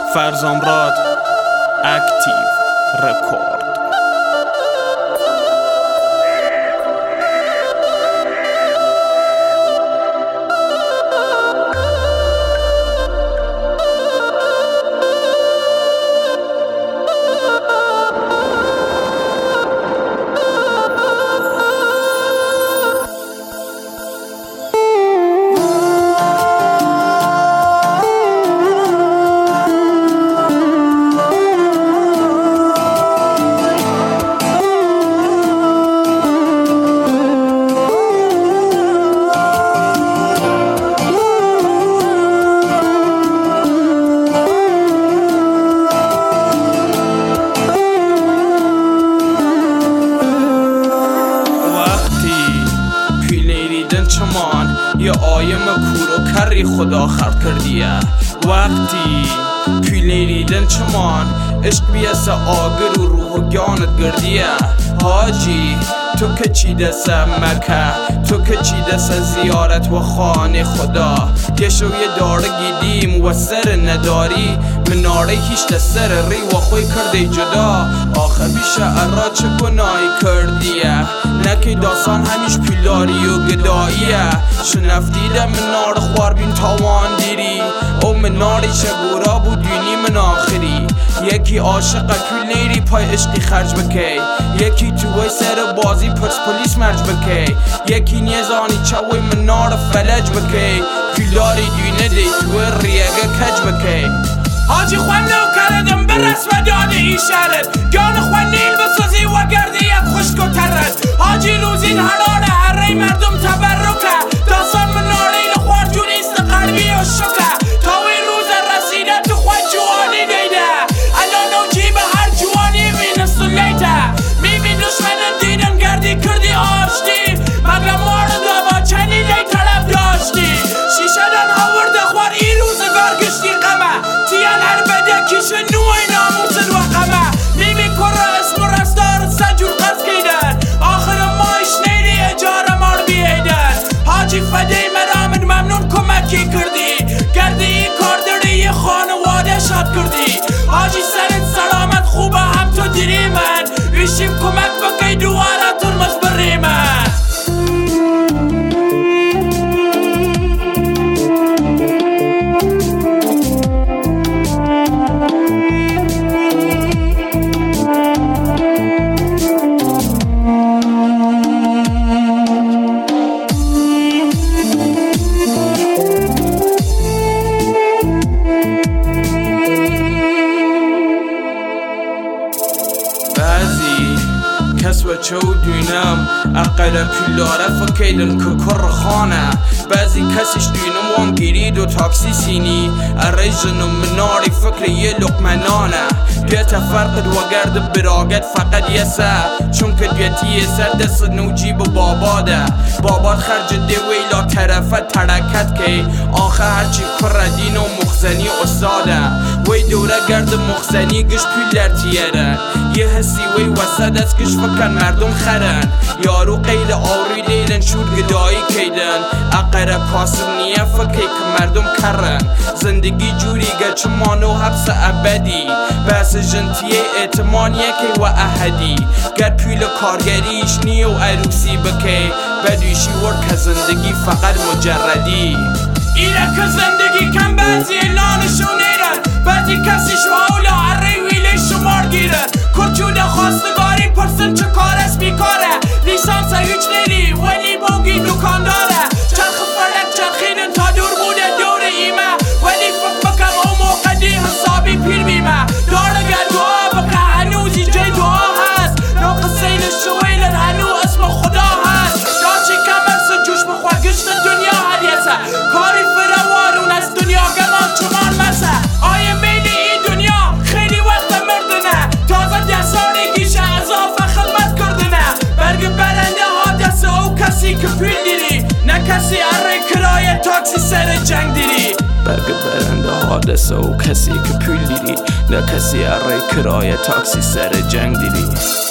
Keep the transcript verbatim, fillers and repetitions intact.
فرزامراد اکتیو رکورد. چمان یه آیم کور و کری خدا خلق کردیه. وقتی پیلی ریدن چمان عشق بیس آگر و روح و گانت گردیه. حاجی تو که چی دست مکه، تو که چی دست زیارت و خانه خدا. یه شوی داره گیدیم و سر نداری، مناره هیچ دستر ری و خوی کرده جدا. آخر بیشه ارا چه گناهی کردیه، نکی داستان همیش پیلاری و گداییه. شنفتیده منار خوار بین تاوان دیری، او مناری چگورا بودینی من آخری. یکی عاشق کل نیری پای عشقی خرج بکی، یکی توی سر بازی پرس پلیس مرج بکی، یکی نیزانی چوی منار فلج بکی. پیلاری دینه دی توی ریگه کج بکی. حاجی خوان نو کردم برس و داده ای شرد، گان خوان نیل بسازی و گردی یک خشک و ترد. حاجی روزین هراره هره مردم تبرکه، داستان مناره لخوار جونیست قلبی و شکه. تاوی روز رسیده تو خواه جوانی دیده، الان و جیب هر جوانی بینست و لیته. میبین دشمنم دیدن گردی کردی آشتی، مگرم مارد با چنی دی طلب داشتی. شیشه دن آورده خوار ای روز گرگشتی قمه، تیان هر بده کش نوی ناموسن و قمه. میبین کر اسم و رستار سجور قرض کیدن، آخر مایش نیری اجاره مار بییدن. حاجی فده مرامن ممنون کمکی کردی، گردی کار داری خانواده شاد کردی. حاجی سرت سلامت خوبه هم تو دیری من، ویشیم کمک بکی دواره ترمز بری من. کس و چو دینم اقل پیلاره فکیدن که کر خانه. بعضی کسیش دینم وام گیرید و تاکسی سینی، اریجن و مناری فکر یه لقمنانه. بیت فرقد و گرد براگت فقط یه سر، چون که بیتی یه سر دست نوجیب و باباده. بابات خرج دویلا طرفت ترکت که، آخه هرچی کر دین و مخزنی استاده. وی دوره گرد مخزنی گش پیلر تیرن، یه حسی وی وسط از گش فکر مردم خرن. یارو قیل آوری لیلن شود گدایی کیدن، اقره کاسم نیه فکر که مردم کرن. زندگی جوری گچ مانو حبس ابدی، بس جنتیه اعتمانیه که و احدی. گر پیل کارگریش نیه و عروسی بکی، بدویشی ورک زندگی فقط مجردی. ایره که زندگی کم بعضی اعلانشو نیرن، بعضی کسیش و اولا عره ویله شمار گیرن. کرچوده خواستگاری پرسن چه کار است بیکاره، لیسانس هیچ نیری ولی بوگی دکانداره. چرخ فرق چرخیدن تا دور بوده دور ایمه، ولی فکر بکن او موقع دی حسابی پیر بیمه. دارگر دعا بکن هنوزی جای دعا هست، ناقصین شویلن هنو اسم خدا هست. داشی کمرس جوش بخوا گشت دنیا حدیثه، کاری فروارون از دنیا گمان چمان مسه. آیه میلی ای دنیا خیلی وقت مردنه، تازه ده سالی گیشه اضافه خدمت کردنه. برگ برنده ها دست او کسی که پیل دیری، نه کسی اره کرایه تاکسی سر جنگ دیری. برگ برنده ها دست او کسی که پیل دیری، نه کسی اره کرایه تاکسی سر جنگ دیری.